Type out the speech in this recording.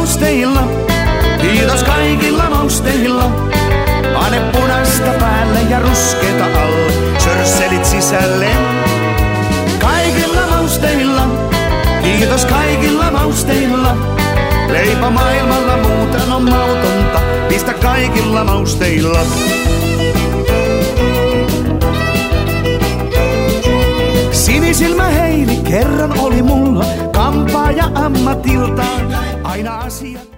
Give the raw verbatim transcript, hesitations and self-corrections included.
mausteilla. Kiitos kaikilla mausteilla. Pane punasta päälle ja ruskeita alle, sörsselit sisälle. Kaikilla mausteilla, kiitos kaikilla mausteilla. Leipä maailmalla muuten on mautonta, pistä kaikilla mausteilla. Sinisilmä Heini kerran oli mulla, kampaaja ammatiltaan, aina asiat.